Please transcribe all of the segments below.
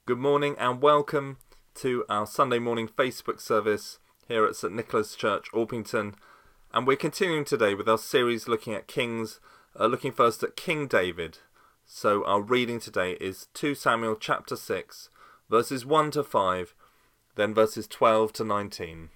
Good morning and welcome to our Sunday morning Facebook service here at St Nicholas Church, Orpington. And we're continuing today with our series looking at kings, looking first at King David. So our reading today is 2 Samuel chapter 6, verses 1 to 5, then verses 12 to 19.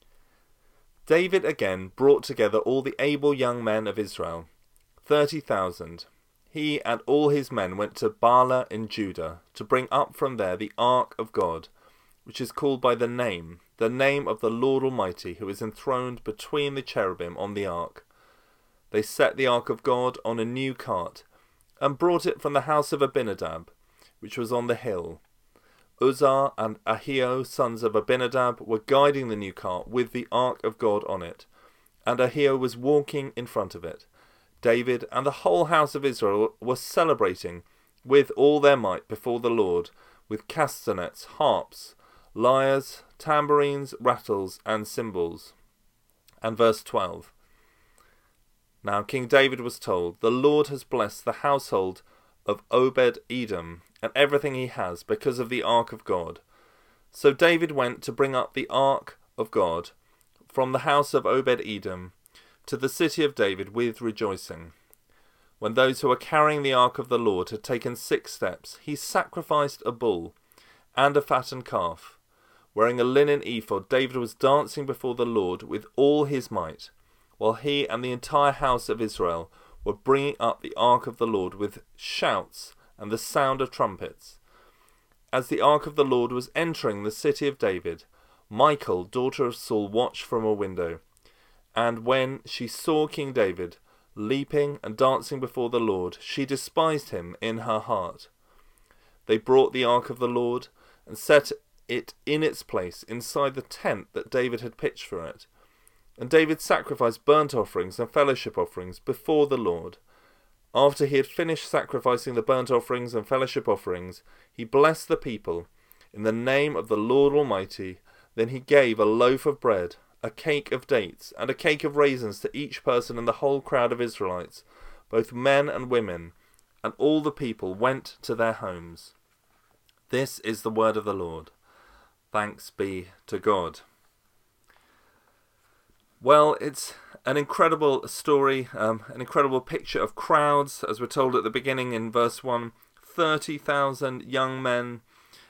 David again brought together all the able young men of Israel, 30,000. He and all his men went to Baalah in Judah to bring up from there the ark of God, which is called by the name of the Lord Almighty, who is enthroned between the cherubim on the ark. They set the ark of God on a new cart, and brought it from the house of Abinadab, which was on the hill. Uzzah and Ahio, sons of Abinadab, were guiding the new cart with the ark of God on it, and Ahio was walking in front of it. David and the whole house of Israel were celebrating with all their might before the Lord, with castanets, harps, lyres, tambourines, rattles, and cymbals. And verse 12. Now King David was told, "The Lord has blessed the household of Obed-Edom and everything he has because of the ark of God." So David went to bring up the ark of God from the house of Obed-Edom to the city of David with rejoicing. When those who were carrying the ark of the Lord had taken 6 steps, he sacrificed a bull and a fattened calf. Wearing a linen ephod, David was dancing before the Lord with all his might, while he and the entire house of Israel were bringing up the ark of the Lord with shouts and the sound of trumpets. As the ark of the Lord was entering the city of David, Michal, daughter of Saul, watched from a window. And when she saw King David leaping and dancing before the Lord, she despised him in her heart. They brought the ark of the Lord and set it in its place inside the tent that David had pitched for it. And David sacrificed burnt offerings and fellowship offerings before the Lord. After he had finished sacrificing the burnt offerings and fellowship offerings, he blessed the people in the name of the Lord Almighty. Then he gave a loaf of bread, a cake of dates, and a cake of raisins to each person in the whole crowd of Israelites, both men and women, and all the people went to their homes. This is the word of the Lord. Thanks be to God. Well, it's an incredible story, an incredible picture of crowds, as we're told at the beginning in verse 1, 30,000 young men,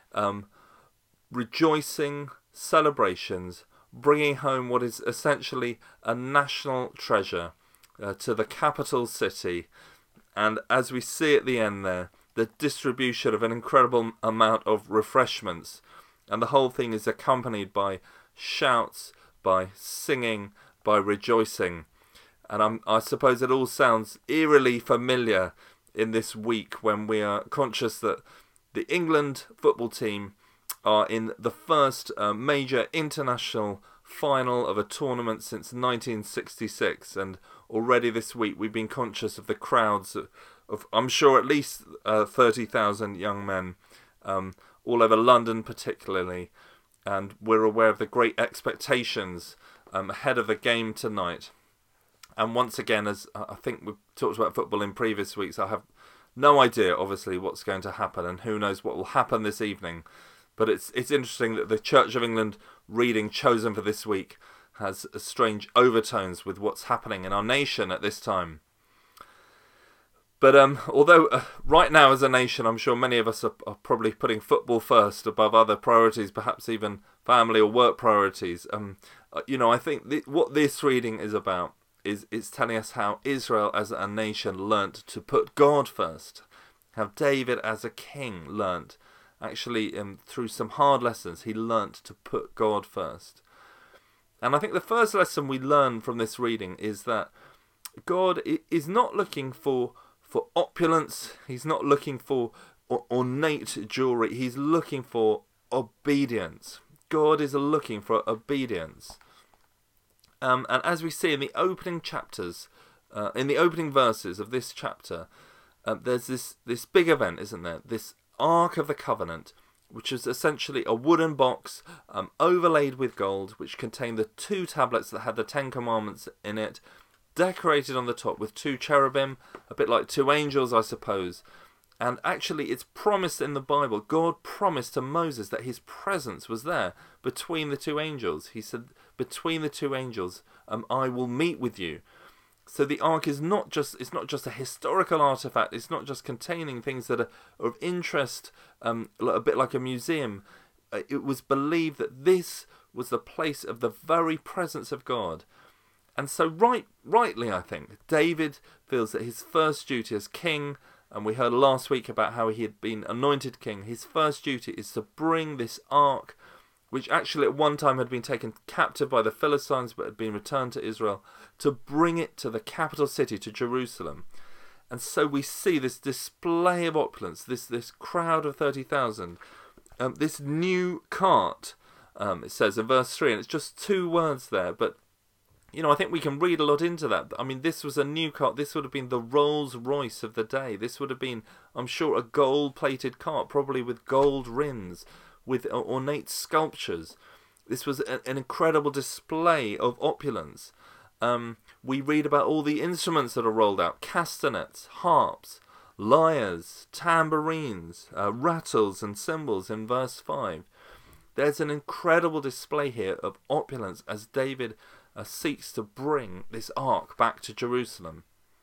rejoicing, celebrations, bringing home what is essentially a national treasure to the capital city. And as we see at the end there, the distribution of an incredible amount of refreshments. And the whole thing is accompanied by shouts, by singing, by rejoicing. And I suppose it all sounds eerily familiar in this week when we are conscious that the England football team are in the first major international final of a tournament since 1966, and already this week we've been conscious of the crowds of I'm sure at least 30,000 young men all over London particularly, and we're aware of the great expectations ahead of the game tonight. And once again, as I think we've talked about football in previous weeks, I have no idea obviously what's going to happen, and who knows what will happen this evening. But it's interesting that the Church of England reading chosen for this week has strange overtones with what's happening in our nation at this time. But although right now as a nation, I'm sure many of us are probably putting football first above other priorities, perhaps even family or work priorities. I think what this reading is about is it's telling us how Israel as a nation learnt to put God first. How David as a king learnt. Actually, through some hard lessons, he learnt to put God first. And I think the first lesson we learn from this reading is that God is not looking for opulence. He's not looking for ornate jewelry. He's looking for obedience. God is looking for obedience. And as we see in the opening chapters, in the opening verses of this chapter, there's this big event, isn't there? This Ark of the Covenant, which is essentially a wooden box overlaid with gold, which contained the 2 tablets that had the 10 Commandments in it, decorated on the top with 2 cherubim, a bit like 2 angels, I suppose, And actually, it's promised in the Bible. God promised to Moses that his presence was there between the two angels. He said, between the two angels, I will meet with you. So the ark is it's not just a historical artifact. It's not just containing things that are of interest, a bit like a museum. It was believed that this was the place of the very presence of God. And so rightly, I think, David feels that his first duty as king, and we heard last week about how he had been anointed king, his first duty is to bring this ark, which actually at one time had been taken captive by the Philistines but had been returned to Israel, to bring it to the capital city, to Jerusalem. And so we see this display of opulence, this crowd of 30,000, this new cart, it says in verse 3, and it's just 2 words there, but I think we can read a lot into that. I mean, this was a new cart. This would have been the Rolls Royce of the day. This would have been, I'm sure, a gold-plated cart, probably with gold rims, with ornate sculptures. This was an incredible display of opulence. We read about all the instruments that are rolled out: castanets, harps, lyres, tambourines, rattles and cymbals in verse 5. There's an incredible display here of opulence as David seeks to bring this ark back to Jerusalem.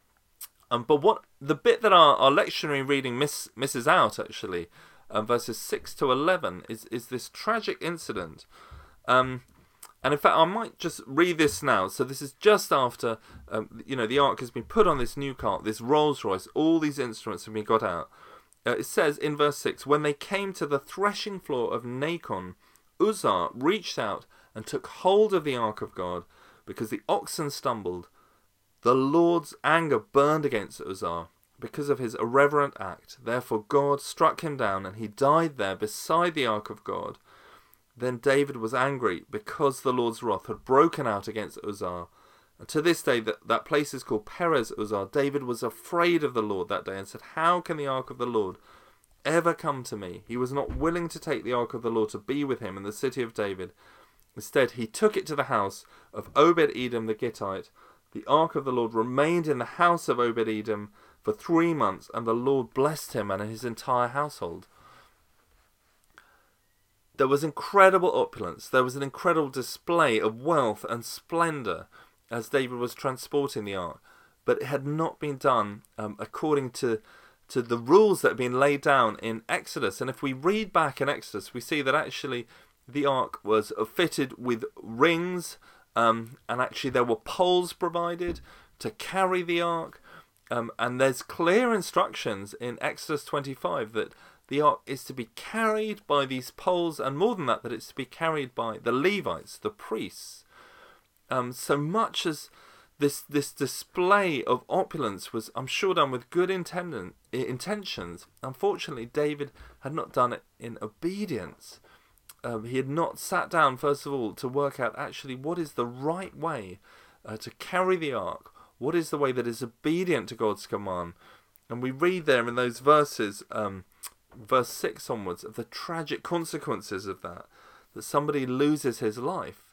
But what the bit that our lectionary reading misses out, actually, verses 6 to 11, is this tragic incident. And in fact, I might just read this now. So this is just after, the ark has been put on this new cart, this Rolls Royce. All these instruments have been got out. It says in verse 6, when they came to the threshing floor of Nacon, Uzzah reached out and took hold of the ark of God, because the oxen stumbled. The Lord's anger burned against Uzzah because of his irreverent act. Therefore God struck him down, and he died there beside the ark of God. Then David was angry because the Lord's wrath had broken out against Uzzah. And to this day, that place is called Perez Uzzah. David was afraid of the Lord that day and said, how can the ark of the Lord ever come to me? He was not willing to take the ark of the Lord to be with him in the city of David. Instead, he took it to the house of Obed-Edom the Gittite. The ark of the Lord remained in the house of Obed-Edom for 3 months, and the Lord blessed him and his entire household. There was incredible opulence. There was an incredible display of wealth and splendour as David was transporting the ark. But it had not been done according to the rules that had been laid down in Exodus. And if we read back in Exodus, we see that actually the ark was fitted with rings, and actually there were poles provided to carry the ark. And there's clear instructions in Exodus 25 that the ark is to be carried by these poles, and more than that, that it's to be carried by the Levites, the priests. So much as this display of opulence was, I'm sure, done with good intentions, unfortunately David had not done it in obedience. He had not sat down, first of all, to work out actually what is the right way to carry the ark. What is the way that is obedient to God's command? And we read there in those verses, verse 6 onwards, of the tragic consequences of that somebody loses his life.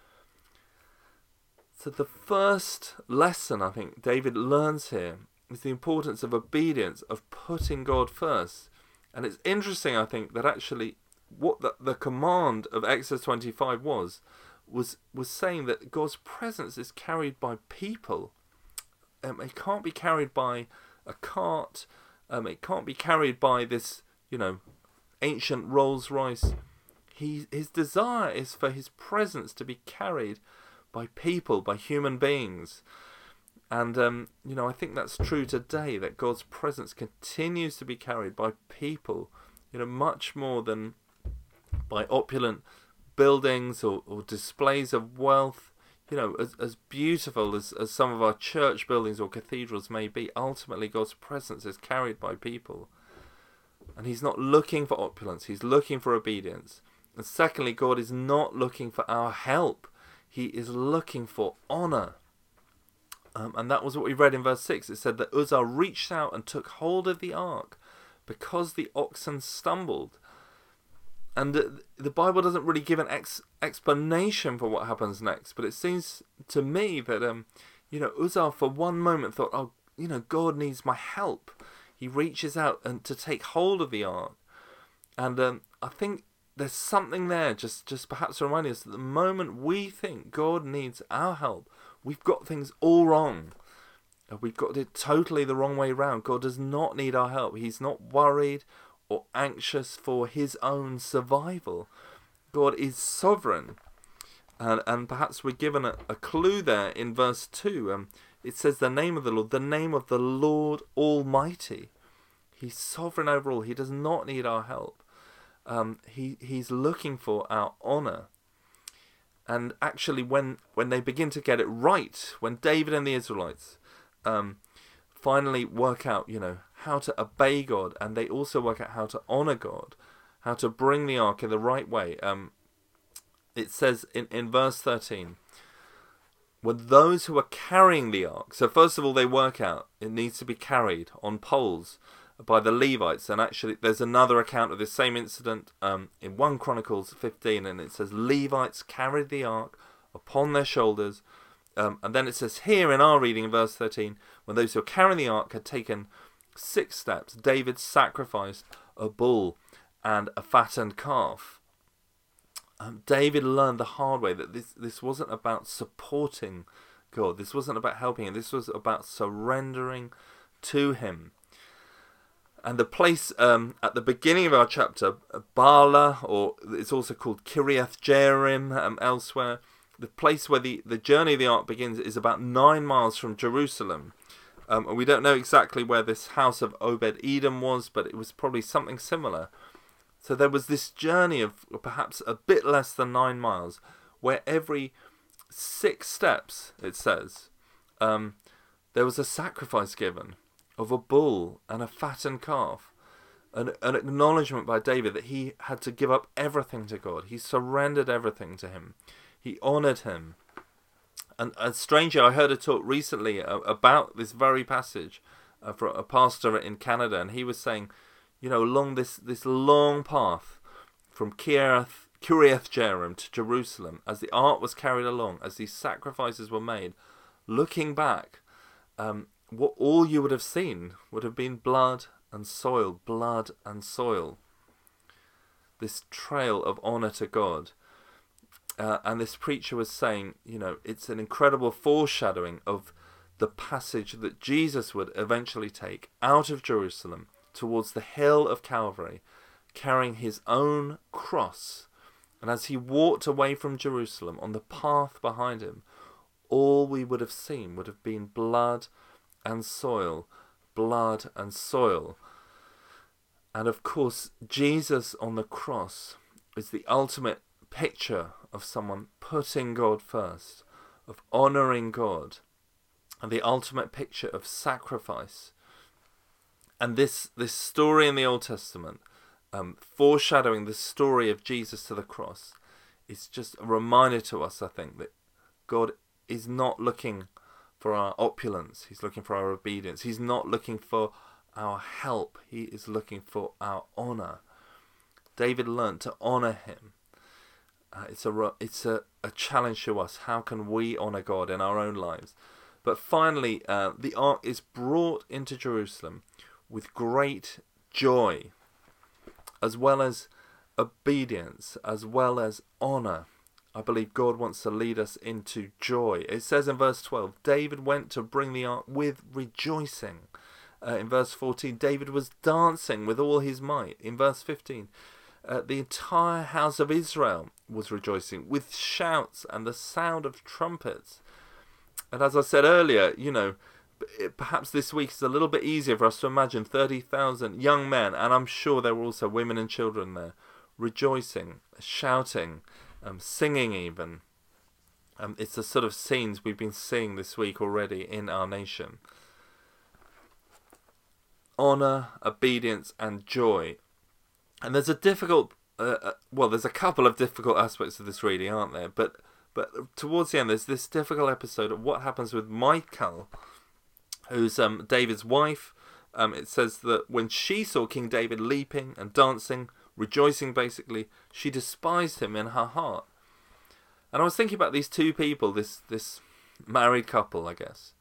So the first lesson I think David learns here is the importance of obedience, of putting God first. And it's interesting, I think, that actually what the command of Exodus 25 was saying that God's presence is carried by people. It can't be carried by a cart. It can't be carried by this, ancient Rolls Royce. His desire is for his presence to be carried by people, by human beings. And, I think that's true today, that God's presence continues to be carried by people, much more than by opulent buildings or displays of wealth. As beautiful as some of our church buildings or cathedrals may be, ultimately God's presence is carried by people. And he's not looking for opulence, he's looking for obedience. And secondly, God is not looking for our help, he is looking for honour. And that was what we read in verse 6. It said that Uzzah reached out and took hold of the ark because the oxen stumbled. And the Bible doesn't really give an explanation for what happens next, but it seems to me that Uzzah for one moment thought, God needs my help. he reaches out and to take hold of the ark. And I think there's something there, just perhaps reminding us that the moment we think God needs our help, we've got things all wrong. We've got it totally the wrong way round. God does not need our help. He's not worried or anxious for his own survival. God is sovereign. And perhaps we're given a clue there in verse 2. It says the name of the Lord Almighty. He's sovereign over all. He does not need our help. He's looking for our honour. And actually when they begin to get it right, when David and the Israelites finally work out, how to obey God, and they also work out how to honour God, how to bring the ark in the right way. It says in verse 13, when those who are carrying the ark, so first of all they work out it needs to be carried on poles by the Levites, and actually there's another account of this same incident in 1 Chronicles 15, and it says Levites carried the ark upon their shoulders, and then it says here in our reading in verse 13, when those who are carrying the ark had taken 6 steps, David sacrificed a bull and a fattened calf. David learned the hard way that this wasn't about supporting God. This wasn't about helping him. This was about surrendering to him. And the place at the beginning of our chapter, Bala, or it's also called Kiriath Jearim elsewhere, the place where the journey of the ark begins is about 9 miles from Jerusalem. And we don't know exactly where this house of Obed-Edom was, but it was probably something similar. So there was this journey of perhaps a bit less than 9 miles, where every 6 steps, it says, there was a sacrifice given of a bull and a fattened calf. An acknowledgement by David that he had to give up everything to God. He surrendered everything to him. He honoured him. And strangely, I heard a talk recently about this very passage from a pastor in Canada, and he was saying, along this long path from Kiriath Jearim to Jerusalem, as the ark was carried along, as these sacrifices were made, looking back, what all you would have seen would have been blood and soil. This trail of honour to God. And this preacher was saying, it's an incredible foreshadowing of the passage that Jesus would eventually take out of Jerusalem towards the hill of Calvary, carrying his own cross. And as he walked away from Jerusalem on the path behind him, all we would have seen would have been blood and soil. And of course, Jesus on the cross is the ultimate picture of someone putting God first, of honouring God, and the ultimate picture of sacrifice. And this story in the Old Testament, foreshadowing the story of Jesus to the cross, is just a reminder to us, I think, that God is not looking for our opulence. He's looking for our obedience. He's not looking for our help. He is looking for our honour. David learnt to honour him. It's a challenge to us. How can we honour God in our own lives? But finally, the ark is brought into Jerusalem with great joy, as well as obedience, as well as honour. I believe God wants to lead us into joy. It says in verse 12, David went to bring the ark with rejoicing. In verse 14, David was dancing with all his might. In verse 15, the entire house of Israel was rejoicing with shouts and the sound of trumpets. And as I said earlier, perhaps this week is a little bit easier for us to imagine 30,000 young men, and I'm sure there were also women and children there, rejoicing, shouting, singing even. It's the sort of scenes we've been seeing this week already in our nation. Honour, obedience and joy. And there's a there's a couple of difficult aspects of this reading, aren't there? But towards the end, there's this difficult episode of what happens with Michal, who's David's wife. It says that when she saw King David leaping and dancing, rejoicing basically, she despised him in her heart. And I was thinking about these two people, this married couple, I guess.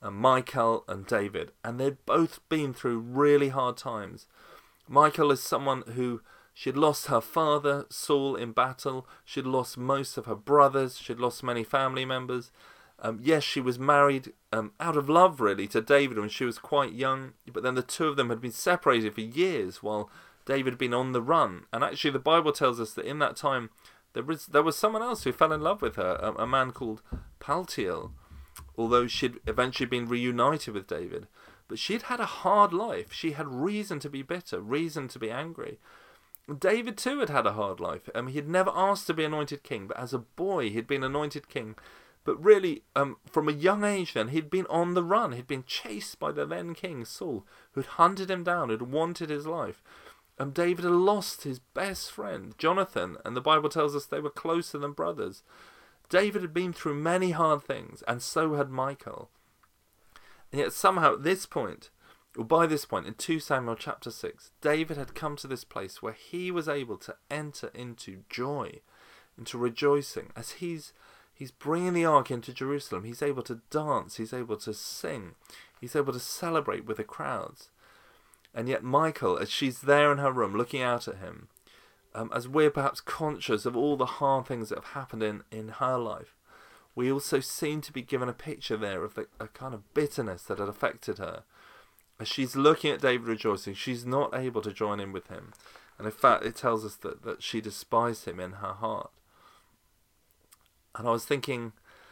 Michal and David, and they'd both been through really hard times. Michal is someone who she'd lost her father, Saul, in battle. She'd lost most of her brothers. She'd lost many family members. Yes, she was married out of love, really, to David when she was quite young. But then the two of them had been separated for years while David had been on the run. And actually the Bible tells us that in that time there was someone else who fell in love with her, a man called Paltiel, although she'd eventually been reunited with David. But she'd had a hard life. She had reason to be bitter, reason to be angry. David too had had a hard life. He'd never asked to be anointed king, but as a boy he'd been anointed king. But really, from a young age then, he'd been on the run. He'd been chased by the then king, Saul, who'd hunted him down, who'd wanted his life. David had lost his best friend, Jonathan, and the Bible tells us they were closer than brothers. David had been through many hard things, and so had Michal. And yet somehow at this point, or by this point in 2 Samuel chapter 6, David had come to this place where he was able to enter into joy, into rejoicing. As he's bringing the ark into Jerusalem, he's able to dance, he's able to sing, he's able to celebrate with the crowds. And yet Michal, as she's there in her room looking out at him, as we're perhaps conscious of all the hard things that have happened in her life, we also seem to be given a picture there of a kind of bitterness that had affected her. As she's looking at David rejoicing, she's not able to join in with him. And in fact, it tells us that she despised him in her heart. And I was thinking,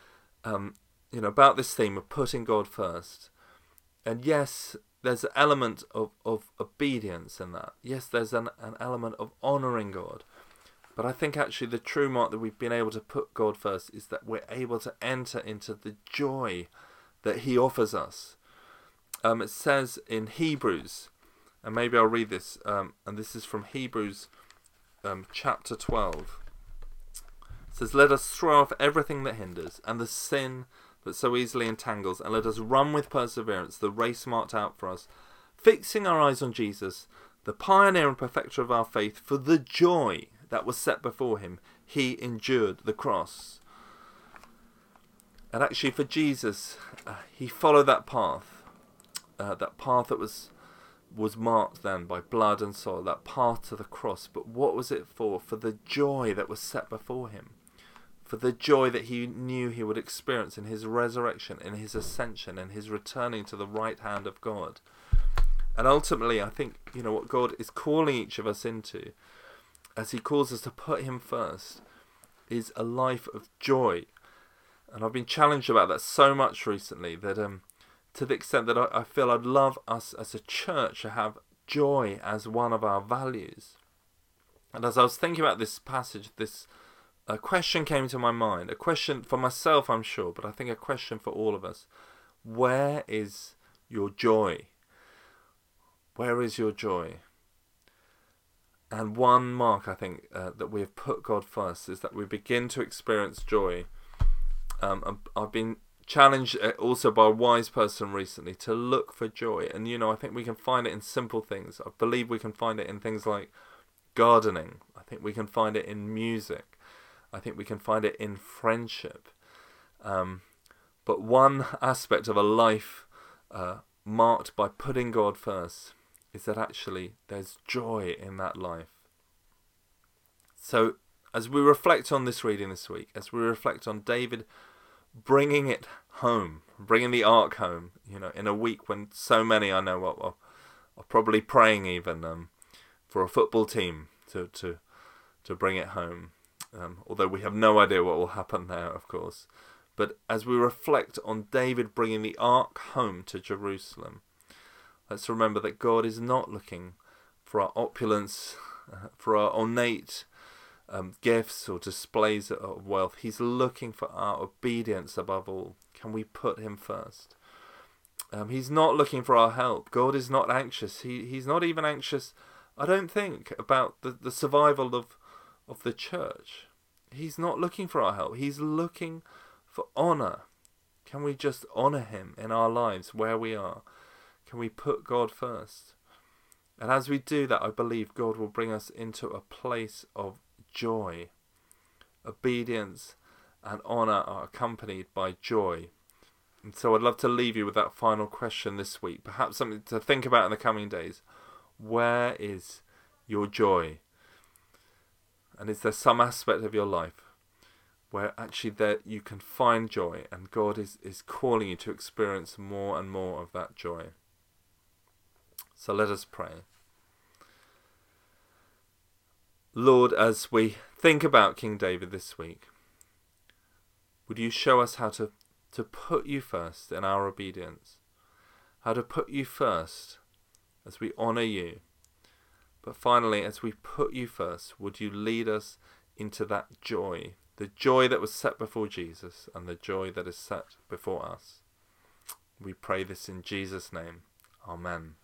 about this theme of putting God first. And yes, there's an element of obedience in that. Yes, there's an element of honouring God. But I think actually the true mark that we've been able to put God first is that we're able to enter into the joy that he offers us. It says in Hebrews, and maybe I'll read this, and this is from Hebrews chapter 12. It says, "Let us throw off everything that hinders and the sin that so easily entangles, and let us run with perseverance the race marked out for us, fixing our eyes on Jesus, the pioneer and perfecter of our faith. For the joy that was set before him, he endured the cross." And actually for Jesus, he followed that path that was marked then by blood and soil, that path to the cross. But what was it for? For the joy that was set before him. For the joy that he knew he would experience in his resurrection, in his ascension, in his returning to the right hand of God. And ultimately, I think, what God is calling each of us into, as he calls us to put him first, is a life of joy. And I've been challenged about that so much recently that to the extent that I feel I'd love us as a church to have joy as one of our values. And as I was thinking about this passage, a question came to my mind, a question for myself, I'm sure, but I think a question for all of us. Where is your joy? Where is your joy? And one mark, I think, that we have put God first is that we begin to experience joy. I've been challenged also by a wise person recently to look for joy. And, I think we can find it in simple things. I believe we can find it in things like gardening. I think we can find it in music. I think we can find it in friendship. But one aspect of a life marked by putting God first is that actually there's joy in that life. So as we reflect on this reading this week, as we reflect on David bringing it home, bringing the ark home, in a week when so many I know are probably praying even for a football team to bring it home. Although we have no idea what will happen there, of course. But as we reflect on David bringing the ark home to Jerusalem, let's remember that God is not looking for our opulence, for our ornate gifts or displays of wealth. He's looking for our obedience above all. Can we put him first? He's not looking for our help. God is not anxious. He's not even anxious, I don't think, about the survival of the church. He's not looking for our help. He's looking for honour. Can we just honour him in our lives where we are? Can we put God first? And as we do that, I believe God will bring us into a place of joy. Obedience and honour are accompanied by joy. And so I'd love to leave you with that final question this week, perhaps something to think about in the coming days. Where is your joy? And is there some aspect of your life where actually that you can find joy, and God is calling you to experience more and more of that joy? So let us pray. Lord, as we think about King David this week, would you show us how to put you first in our obedience, how to put you first as we honour you. But finally, as we put you first, would you lead us into that joy, the joy that was set before Jesus and the joy that is set before us. We pray this in Jesus' name. Amen.